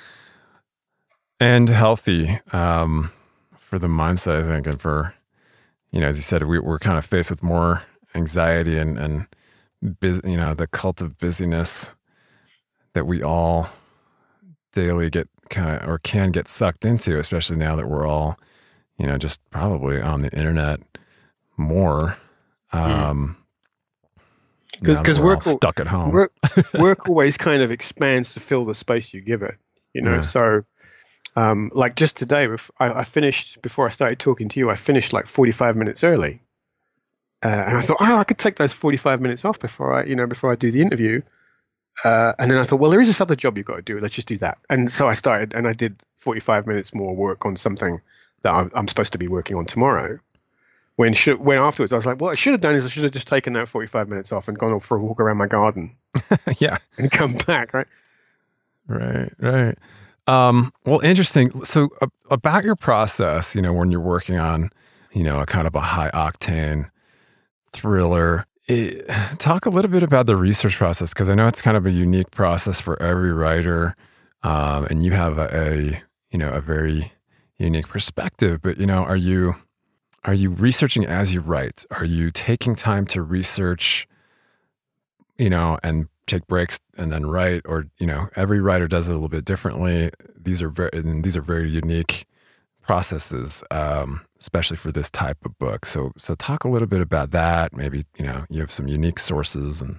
[SPEAKER 1] And healthy um, for the mindset, I think, and for, you know, as you said, we, we're kind of faced with more anxiety and, and bus- you know, the cult of busyness that we all daily get kind of, or can get sucked into, especially now that we're all, you know, just probably on the internet more. Um,
[SPEAKER 2] Because
[SPEAKER 1] we're all
[SPEAKER 2] work, al-
[SPEAKER 1] stuck at home.
[SPEAKER 2] work work always kind of expands to fill the space you give it. You know,
[SPEAKER 1] Yeah.
[SPEAKER 2] so um, like just today, bef- I, I finished before I started talking to you. I finished like forty-five minutes early, uh, and I thought, oh, I could take those forty-five minutes off before I, you know, before I do the interview. Uh, and then I thought, well, there is this other job you've got to do. Let's just do that. And so I started, and I did forty-five minutes more work on something that I'm, I'm supposed to be working on tomorrow. When should, when afterwards, I was like, what I should have done is I should have just taken that forty-five minutes off and gone for a walk around my garden
[SPEAKER 1] Yeah.
[SPEAKER 2] and come back, right?
[SPEAKER 1] Right, right. Um, well, interesting. So uh, about your process, you know, when you're working on, you know, a kind of a high octane thriller, it, talk a little bit about the research process, because I know it's kind of a unique process for every writer, um, and you have a, a, you know, a very unique perspective. But, you know, are you are you researching as you write? Are you taking time to research, you know, and take breaks and then write, or, you know, every writer does it a little bit differently. These are very, and these are very unique processes, um, especially for this type of book. So, so talk a little bit about that. Maybe, you know, you have some unique sources. And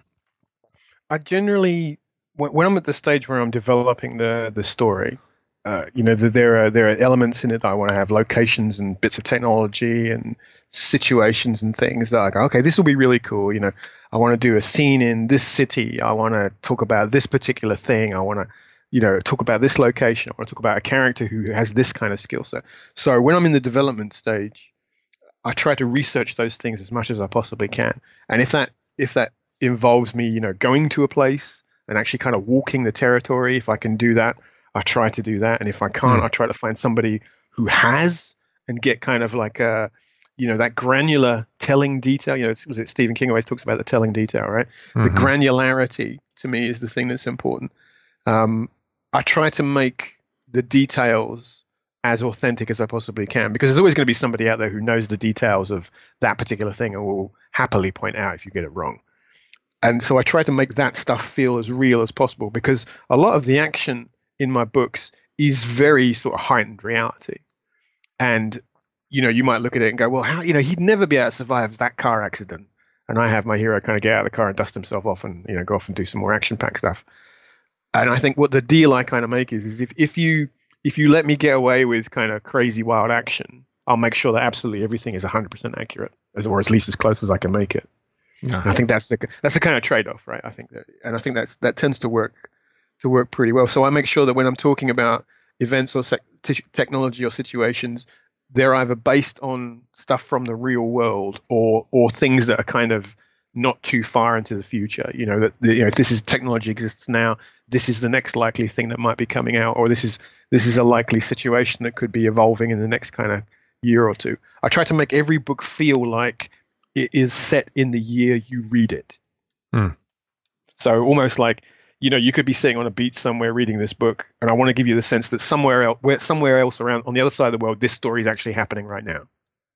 [SPEAKER 2] I generally, when, when I'm at the stage where I'm developing the the story, uh, you know, the, there are there are elements in it that I want to have, locations and bits of technology and situations and things that I go, okay, this will be really cool. You know, I want to do a scene in this city. I want to talk about this particular thing. I want to, you know, talk about this location. I want to talk about a character who has this kind of skill set. So when I'm in the development stage, I try to research those things as much as I possibly can. And if that if that involves me, you know, going to a place and actually kind of walking the territory, if I can do that, I try to do that. And if I can't, mm. I try to find somebody who has and get kind of like a, you know, that granular telling detail. You know, was it Stephen King always talks about the telling detail, right? Mm-hmm. The granularity to me is the thing that's important. Um, I try to make the details as authentic as I possibly can, because there's always going to be somebody out there who knows the details of that particular thing and will happily point out if you get it wrong. And so I try to make that stuff feel as real as possible, because a lot of the action in my books is very sort of heightened reality. And, you know, you might look at it and go, well, how, you know, he'd never be able to survive that car accident. And I have my hero kind of get out of the car and dust himself off and, you know, go off and do some more action-packed stuff. And I think what the deal I kind of make is, is if, if you if you let me get away with kind of crazy wild action, I'll make sure that absolutely everything is one hundred percent accurate, as or at least as close as I can make it. Uh-huh. I think that's the that's the kind of trade-off, right? I think that, and I think that's that tends to work to work pretty well. So I make sure that when I'm talking about events or sec- t- technology or situations, they're either based on stuff from the real world or or things that are kind of not too far into the future. You know, that the, you know, if this is technology exists now, this is the next likely thing that might be coming out, or this is this is a likely situation that could be evolving in the next kind of year or two. I try to make every book feel like it is set in the year you read it.
[SPEAKER 1] Mm.
[SPEAKER 2] So almost like, you know, you could be sitting on a beach somewhere reading this book, and I want to give you the sense that somewhere else, where somewhere else around on the other side of the world, this story is actually happening right now.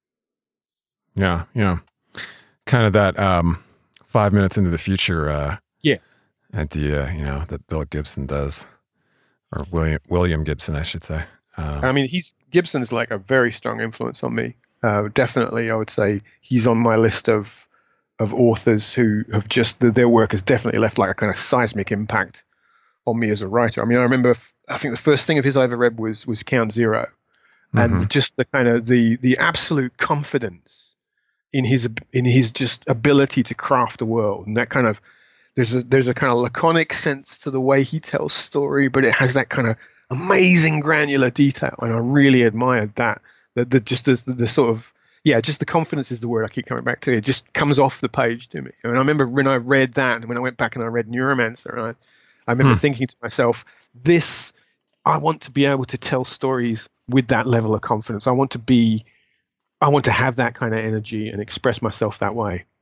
[SPEAKER 1] Yeah, yeah, kind of that um, five minutes into the future. Uh,
[SPEAKER 2] yeah,
[SPEAKER 1] idea, you know, that Bill Gibson does, or William William Gibson, I should say. Um,
[SPEAKER 2] I mean, he's Gibson's like a very strong influence on me. Uh, definitely, I would say he's on my list of of authors who have just their work has definitely left like a kind of seismic impact on me as a writer. I mean, I remember I think the first thing of his I ever read was was Count Zero, and mm-hmm. just the kind of the the absolute confidence in his in his just ability to craft a world, and that kind of there's a there's a kind of laconic sense to the way he tells story, but it has that kind of amazing granular detail, and I really admired that. The, the just the, the sort of yeah, just the confidence is the word I keep coming back to. It just comes off the page to me. And I remember when I read that, and when I went back and I read Neuromancer, and I, I remember hmm. thinking to myself, this, I want to be able to tell stories with that level of confidence. I want to be, I want to have that kind of energy and express myself that way.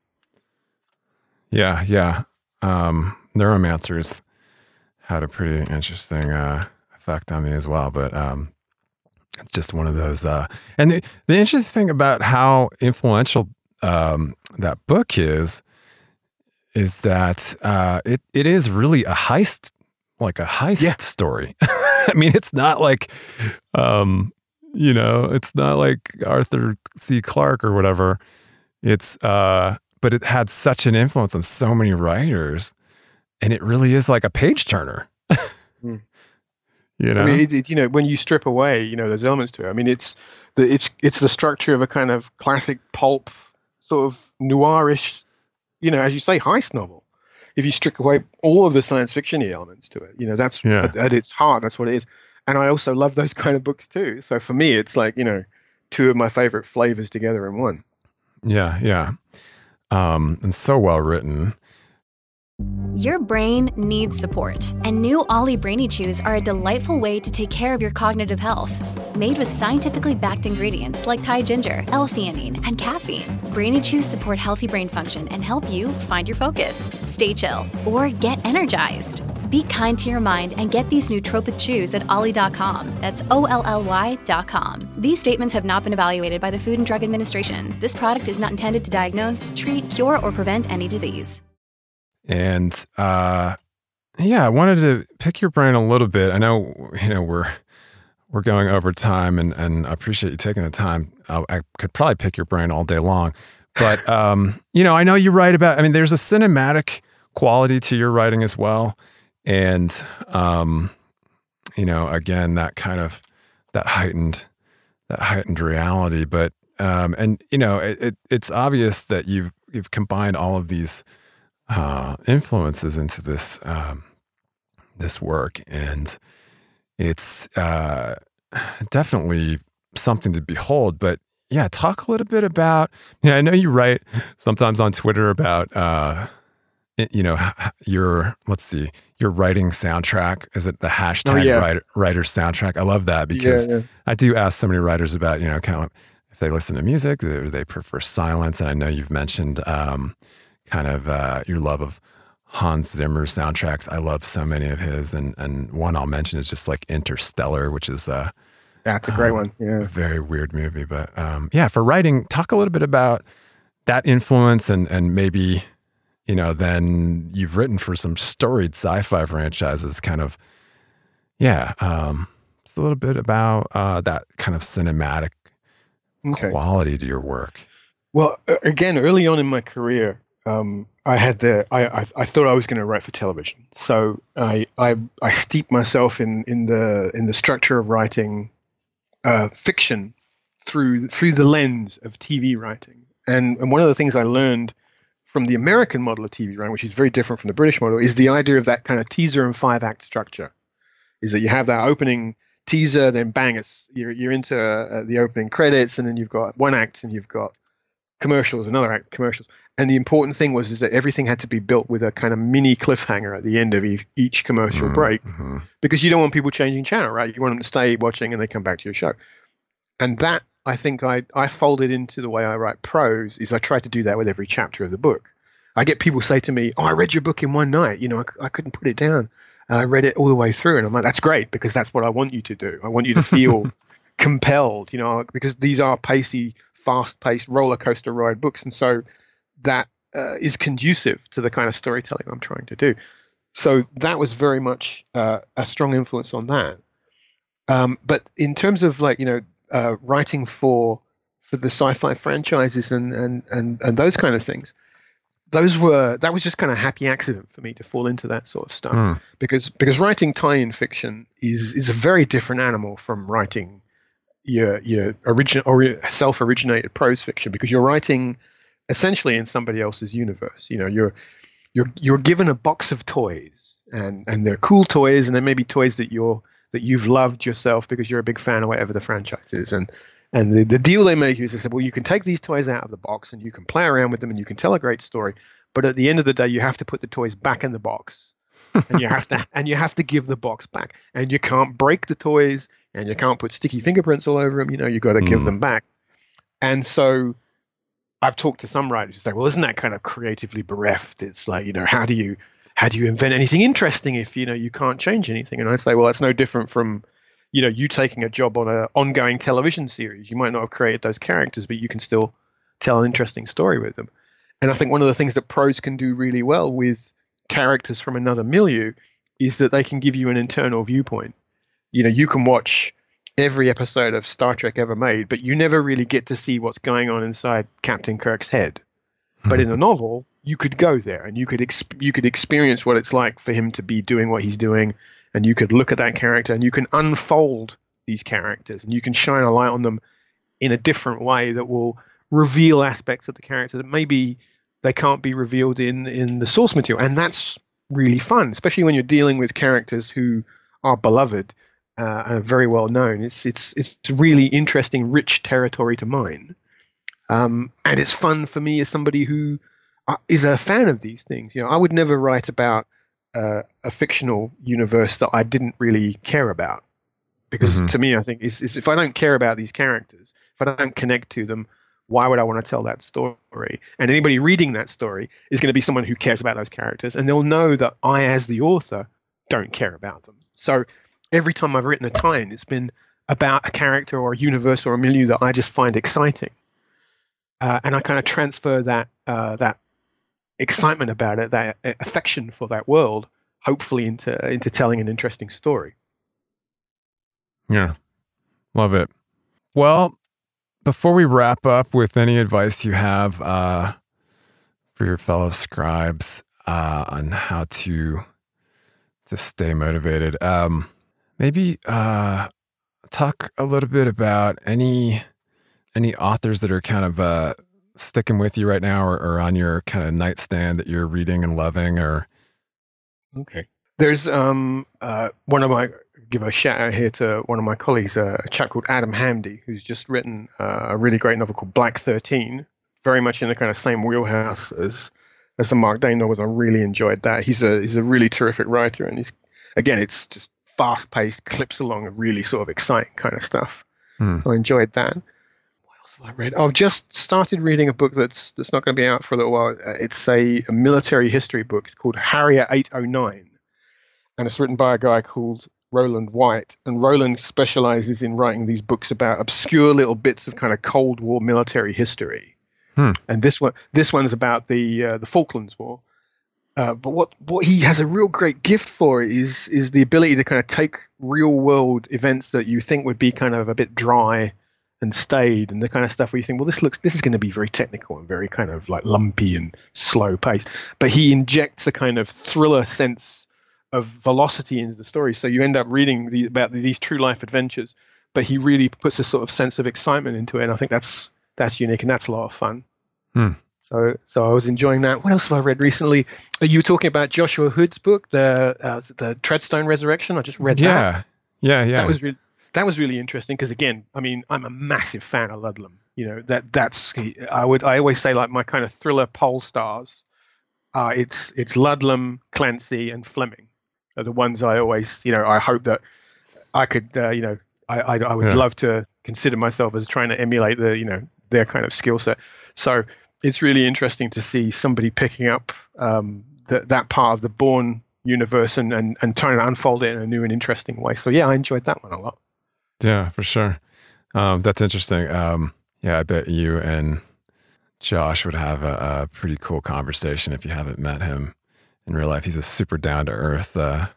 [SPEAKER 1] Yeah, yeah. Um, Neuromancers had a pretty interesting uh, effect on me as well, but um, it's just one of those. Uh, and the, the interesting thing about how influential um, that book is, is that uh, it it is really a heist, like a heist
[SPEAKER 2] yeah.
[SPEAKER 1] story. I mean, it's not like, um, you know, it's not like Arthur C. Clarke or whatever. It's, uh, but it had such an influence on so many writers, and it really is like a page turner. mm. You know,
[SPEAKER 2] I mean, it, it, you know, when you strip away, you know, there's elements to it. I mean, it's the it's it's the structure of a kind of classic pulp, sort of noirish, you know, as you say, heist novel. If you strip away all of the science fiction-y elements to it, you know, that's yeah. at, at its heart, that's what it is. And I also love those kind of books too. So for me, it's like, you know, two of my favorite flavors together in one.
[SPEAKER 1] Yeah, yeah, um, and so well written.
[SPEAKER 4] Your brain needs support, and new Ollie Brainy Chews are a delightful way to take care of your cognitive health. Made with scientifically backed ingredients like Thai ginger, L-theanine, and caffeine, Brainy Chews support healthy brain function and help you find your focus, stay chill, or get energized. Be kind to your mind and get these nootropic chews at ollie dot com. That's O L L Y dot com. These statements have not been evaluated by the Food and Drug Administration. This product is not intended to diagnose, treat, cure, or prevent any disease.
[SPEAKER 1] And uh, yeah, I wanted to pick your brain a little bit. I know, you know, we're we're going over time, and, and I appreciate you taking the time. I, I could probably pick your brain all day long. But, um, you know, I know you write about, I mean, there's a cinematic quality to your writing as well. And, um, you know, again, that kind of, that heightened, that heightened reality. But, um, and, you know, it, it, it's obvious that you've, you've combined all of these uh, influences into this, um, this work. And it's uh, definitely something to behold. But yeah, talk a little bit about, yeah, I know you write sometimes on Twitter about, uh, you know, your, let's see, your writing soundtrack. Is it the hashtag
[SPEAKER 2] oh, yeah.
[SPEAKER 1] writer, writer soundtrack? I love that because yeah, yeah. I do ask so many writers about, you know, kind of if they listen to music, or they prefer silence. And I know you've mentioned um, kind of uh, your love of Hans Zimmer soundtracks. I love so many of his. And, and one I'll mention is just like Interstellar, which is uh,
[SPEAKER 2] That's a great
[SPEAKER 1] um,
[SPEAKER 2] one. Yeah.
[SPEAKER 1] A very weird movie. But um, yeah, for writing, talk a little bit about that influence and, and maybe, you know, then you've written for some storied sci-fi franchises, kind of, yeah, um, just a little bit about uh, that kind of cinematic okay. quality to your work.
[SPEAKER 2] Well, again, early on in my career, um, I had the I, I I thought I was going to write for television, so I I I steeped myself in in the in the structure of writing uh, fiction through through the lens of T V writing, and and one of the things I learned from the American model of T V writing, which is very different from the British model, is the idea of that kind of teaser and five act structure. Is that you have that opening teaser, then bang, it's you're you're into uh, the opening credits, and then you've got one act, and you've got commercials, another act, commercials. And the important thing was is that everything had to be built with a kind of mini cliffhanger at the end of each, each commercial mm-hmm. break, because you don't want people changing channel, right? You want them to stay watching and they come back to your show. And that, I think I I folded into the way I write prose, is I try to do that with every chapter of the book. I get people say to me, oh, I read your book in one night. You know, I, I couldn't put it down. I read it all the way through. And I'm like, that's great, because that's what I want you to do. I want you to feel compelled, you know, because these are pacey, fast-paced roller coaster ride books. And so that uh, is conducive to the kind of storytelling I'm trying to do. So that was very much uh, a strong influence on that. Um, but in terms of like, you know, uh, writing for for the sci-fi franchises and, and, and, and those kind of things, those were, that was just kind of happy accident for me to fall into that sort of stuff. Mm. Because because writing tie-in fiction is is a very different animal from writing your your origin or your self-originated prose fiction, because you're writing essentially in somebody else's universe. You know, you're you're you're given a box of toys, and and they're cool toys, and they may be toys that you're that you've loved yourself because you're a big fan of whatever the franchise is. And and the, the deal they make is they say, well, you can take these toys out of the box and you can play around with them and you can tell a great story, but at the end of the day, you have to put the toys back in the box, and you have to and you have to give the box back, and you can't break the toys. And you can't put sticky fingerprints all over them. You know, you got to mm. give them back. And so I've talked to some writers who say, well, isn't that kind of creatively bereft? It's like, you know, how do you how do you invent anything interesting if, you know, you can't change anything? And I say, well, that's no different from, you know, you taking a job on an ongoing television series. You might not have created those characters, but you can still tell an interesting story with them. And I think one of the things that prose can do really well with characters from another milieu is that they can give you an internal viewpoint. You know, you can watch every episode of Star Trek ever made, but you never really get to see what's going on inside Captain Kirk's head. But in a novel, you could go there, and you could exp- you could experience what it's like for him to be doing what he's doing, and you could look at that character, and you can unfold these characters, and you can shine a light on them in a different way that will reveal aspects of the character that maybe they can't be revealed in in the source material. And that's really fun, especially when you're dealing with characters who are beloved. Uh, and are very well known. It's it's it's really interesting, rich territory to mine, um, and it's fun for me as somebody who uh, is a fan of these things. You know, I would never write about uh, a fictional universe that I didn't really care about, because mm-hmm. to me, I think is is if I don't care about these characters, if I don't connect to them, why would I want to tell that story? And anybody reading that story is going to be someone who cares about those characters, and they'll know that I, as the author, don't care about them. So every time I've written a tie-in, it's been about a character or a universe or a milieu that I just find exciting, uh, and I kind of transfer that uh, that excitement about it, that affection for that world, hopefully into into telling an interesting story.
[SPEAKER 1] Yeah, love it. Well, before we wrap up with any advice you have uh, for your fellow scribes uh, on how to to stay motivated, um, maybe uh, talk a little bit about any any authors that are kind of uh, sticking with you right now, or, or on your kind of nightstand that you're reading and loving, or
[SPEAKER 2] okay. There's um uh one of my give a shout out here to one of my colleagues, uh, a chap called Adam Hamdy, who's just written uh, a really great novel called Black thirteen, very much in the kind of same wheelhouse as as the Mark Dane novels. I really enjoyed that. He's a he's a really terrific writer, and he's again it's just fast paced, clips along, really sort of exciting kind of stuff.
[SPEAKER 1] Hmm.
[SPEAKER 2] So I enjoyed that. What else have I read? Oh, I've just started reading a book that's that's not going to be out for a little while. Uh, it's a, a military history book. It's called Harrier eight oh nine. And it's written by a guy called Roland White. And Roland specializes in writing these books about obscure little bits of kind of Cold War military history.
[SPEAKER 1] Hmm.
[SPEAKER 2] And this one, this one's about the uh, the Falklands War. Uh, but what, what he has a real great gift for is is the ability to kind of take real world events that you think would be kind of a bit dry and staid, and the kind of stuff where you think, well, this looks this is going to be very technical and very kind of like lumpy and slow paced. But he injects a kind of thriller sense of velocity into the story, so you end up reading the, about these true life adventures, but he really puts a sort of sense of excitement into it, and I think that's that's unique, and that's a lot of fun.
[SPEAKER 1] Hmm.
[SPEAKER 2] So so I was enjoying that. What else have I read recently? You were talking about Joshua Hood's book, the uh, the Treadstone Resurrection. I just read
[SPEAKER 1] yeah,
[SPEAKER 2] that.
[SPEAKER 1] yeah, yeah.
[SPEAKER 2] That was really that was really interesting because again, I mean, I'm a massive fan of Ludlum. You know that that's I would I always say like my kind of thriller pole stars. Uh, it's it's Ludlum, Clancy, and Fleming are the ones I always, you know, I hope that I could, uh, you know, I I, I would
[SPEAKER 1] Yeah.
[SPEAKER 2] love to consider myself as trying to emulate the, you know, their kind of skill set. So it's really interesting to see somebody picking up um, the, that part of the Bourne universe and, and and trying to unfold it in a new and interesting way. So yeah, I enjoyed that one a lot.
[SPEAKER 1] Yeah, for sure. Um, that's interesting. Um, yeah, I bet you and Josh would have a, a pretty cool conversation if you haven't met him in real life. He's a super down to earth uh,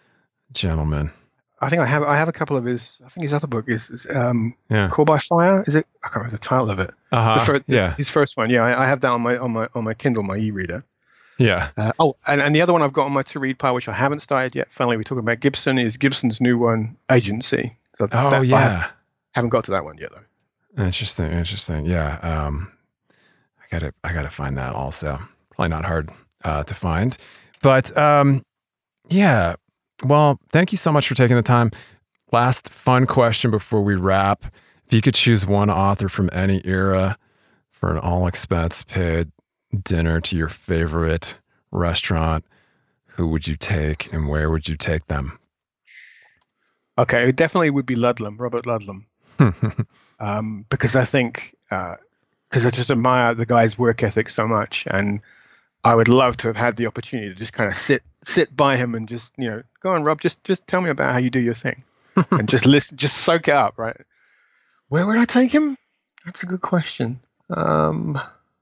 [SPEAKER 1] gentleman.
[SPEAKER 2] I think I have I have a couple of his. I think his other book is, is um,
[SPEAKER 1] Yeah.
[SPEAKER 2] Call by Fire. Is it? I can't remember the title of it.
[SPEAKER 1] Uh-huh.
[SPEAKER 2] The first,
[SPEAKER 1] yeah.
[SPEAKER 2] his first one. Yeah, I, I have that on my on my on my Kindle, my e-reader.
[SPEAKER 1] Yeah.
[SPEAKER 2] Uh, oh, and, and the other one I've got on my to read pile, which I haven't started yet. Finally, we're talking about Gibson. Is Gibson's new one, Agency. So
[SPEAKER 1] Oh,
[SPEAKER 2] that- I
[SPEAKER 1] yeah.
[SPEAKER 2] have, haven't got to that one yet though.
[SPEAKER 1] Interesting. Interesting. Yeah. Um, I gotta, I gotta find that also. Probably not hard uh, to find, but um, yeah. Well, thank you so much for taking the time. Last fun question before we wrap. If you could choose one author from any era for an all expense paid dinner to your favorite restaurant, who would you take and where would you take them?
[SPEAKER 2] Okay, it definitely would be Ludlum, Robert Ludlum, um, because I think because I just admire the guy's work ethic so much, and I would love to have had the opportunity to just kind of sit sit by him and just, you know, go on, Rob, just just tell me about how you do your thing, and just listen, just soak it up, right? Where would I take him? That's a good question. Um,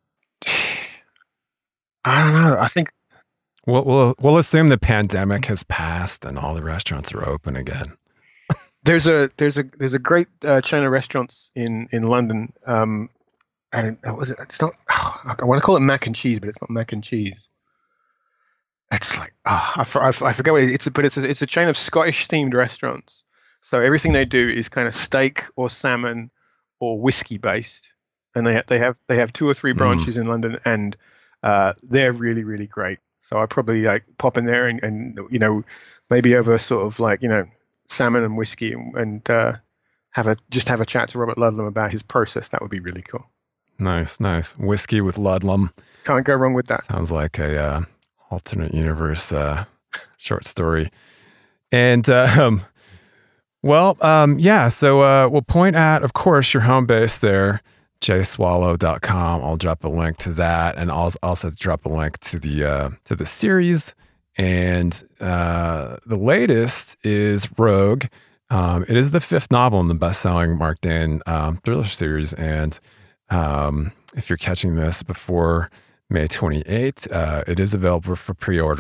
[SPEAKER 2] I don't know. I think
[SPEAKER 1] We'll, we'll, we'll assume the pandemic has passed and all the restaurants are open again.
[SPEAKER 2] there's a there's a there's a great uh, chain of restaurants in in London, um, and it, was it? It's not. Oh, I want to call it mac and cheese, but it's not mac and cheese. It's like oh, I, for- I, for- I forget what it is. It's a, but it's a, it's a chain of Scottish themed restaurants. So everything they do is kind of steak or salmon or whiskey based, and they ha- they have they have two or three branches in London, and uh, they're really really great. So I probably like pop in there and, and you know maybe over sort of like you know salmon and whiskey and, and uh, have a just have a chat to Robert Ludlum about his process. That would be really cool.
[SPEAKER 1] Nice, nice. Whiskey with Ludlum.
[SPEAKER 2] Can't go wrong with that.
[SPEAKER 1] Sounds like a uh, alternate universe uh, short story. And uh, um, well, um, yeah. So uh, we'll point at, of course, your home base there, j swallow dot com. I'll drop a link to that, and I'll also drop a link to the uh, to the series. And uh, the latest is Rogue. Um, it is the fifth novel in the best-selling Mark Dane um, thriller series, and um, if you're catching this before May twenty-eighth, uh, it is available for pre-order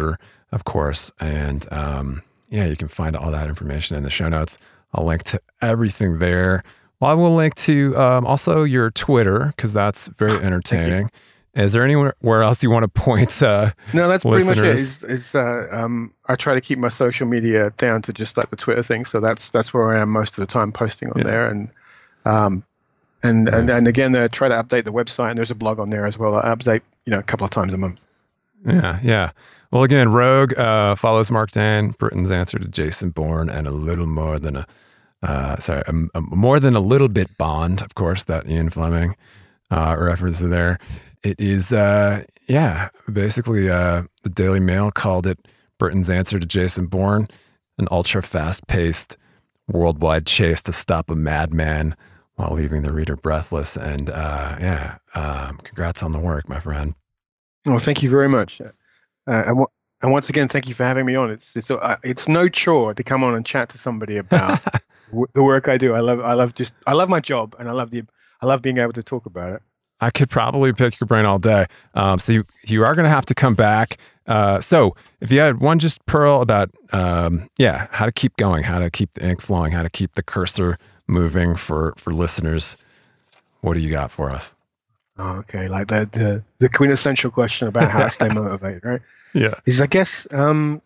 [SPEAKER 1] of course. And um, yeah, you can find all that information in the show notes. I'll link to everything there. Well, I will link to um, also your Twitter, because that's very entertaining. Is there anywhere else you want to point uh
[SPEAKER 2] No, that's
[SPEAKER 1] listeners?
[SPEAKER 2] pretty much it. Is, is, uh, um, I try to keep my social media down to just like the Twitter thing. So that's that's where I am most of the time, posting on
[SPEAKER 1] Yeah.
[SPEAKER 2] there. And um, and,
[SPEAKER 1] Nice.
[SPEAKER 2] and and again, uh, try to update the website. And there's a blog on there as well. I update, you know, a couple of times a month.
[SPEAKER 1] Yeah, yeah. Well, again, Rogue uh, follows Mark Dan, Britain's answer to Jason Bourne, and a little more than a, uh, sorry, a, a more than a little bit Bond, of course, that Ian Fleming uh, reference there. It is, uh, yeah, basically uh, the Daily Mail called it Britain's answer to Jason Bourne, an ultra fast-paced worldwide chase to stop a madman while leaving the reader breathless. And uh, yeah, um, congrats on the work, my friend.
[SPEAKER 2] Well, thank you very much. Uh, and, w- and once again, thank you for having me on. It's it's uh, it's no chore to come on and chat to somebody about w- the work I do. I love I love just I love my job, and I love the I love being able to talk about it.
[SPEAKER 1] I could probably pick your brain all day. Um, so you, you are going to have to come back. Uh, so if you had one just pearl about, um, yeah, how to keep going, how to keep the ink flowing, how to keep the cursor moving for, for listeners, what do you got for us?
[SPEAKER 2] Oh, okay, like the, the the quintessential question about how to stay motivated, right?
[SPEAKER 1] Yeah.
[SPEAKER 2] Is I guess um,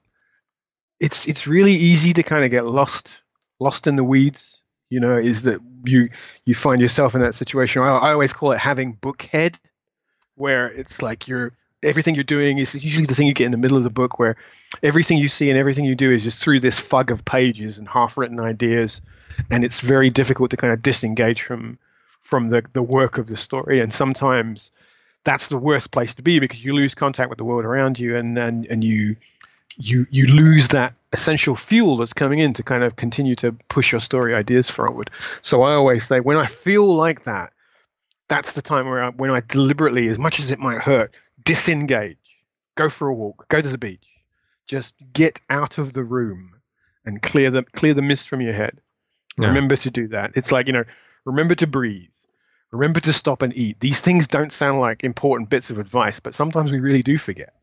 [SPEAKER 2] it's it's really easy to kind of get lost lost in the weeds. You know, is that you you find yourself in that situation. I, I always call it having bookhead, where it's like you're everything you're doing is usually the thing you get in the middle of the book, where everything you see and everything you do is just through this fog of pages and half-written ideas, and it's very difficult to kind of disengage from from the the work of the story. And sometimes that's the worst place to be, because you lose contact with the world around you, and and and you you you lose that essential fuel that's coming in to kind of continue to push your story ideas forward. So I always say, when I feel like that, that's the time where I, when I deliberately, as much as it might hurt, disengage, go for a walk, go to the beach, just get out of the room and clear the clear the mist from your head.
[SPEAKER 1] Yeah.
[SPEAKER 2] Remember to do that. It's like, you know, remember to breathe. Remember to stop and eat. These things don't sound like important bits of advice, but sometimes we really do forget.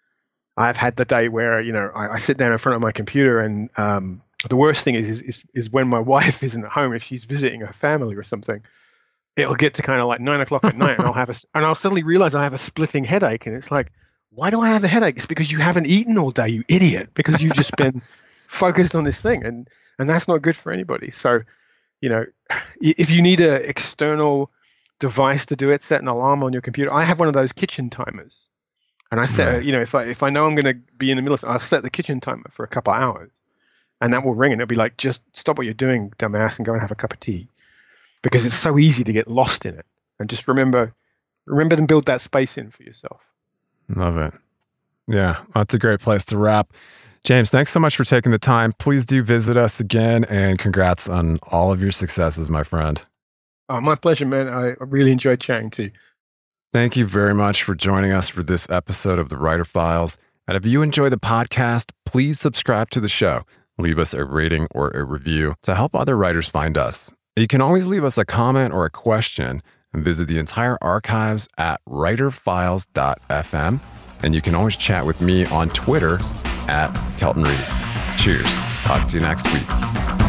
[SPEAKER 2] I've had the day where, you know, I, I sit down in front of my computer, and um, the worst thing is, is is is when my wife isn't at home. If she's visiting her family or something, it'll get to kind of like nine o'clock at night, and I'll have a and I'll suddenly realize I have a splitting headache, and it's like, why do I have a headache? It's because you haven't eaten all day, you idiot. Because you've just been focused on this thing, and and that's not good for anybody. So, you know, if you need an external device to do it, set an alarm on your computer. I have one of those kitchen timers. And I set,
[SPEAKER 1] Nice.
[SPEAKER 2] you know, if I if I know I'm going to be in the middle of something, I'll set the kitchen timer for a couple of hours, and that will ring, and it'll be like, just stop what you're doing, dumbass, and go and have a cup of tea, because it's so easy to get lost in it. And just remember, remember and build that space in for yourself.
[SPEAKER 1] Love it. Yeah, that's a great place to wrap. James, thanks so much for taking the time. Please do visit us again, and congrats on all of your successes, my friend.
[SPEAKER 2] Oh, my pleasure, man. I really enjoyed chatting to you.
[SPEAKER 1] Thank you very much for joining us for this episode of The Writer Files. And if you enjoy the podcast, please subscribe to the show. Leave us a rating or a review to help other writers find us. You can always leave us a comment or a question and visit the entire archives at writer files dot f m. And you can always chat with me on Twitter at Kelton Reid. Cheers. Talk to you next week.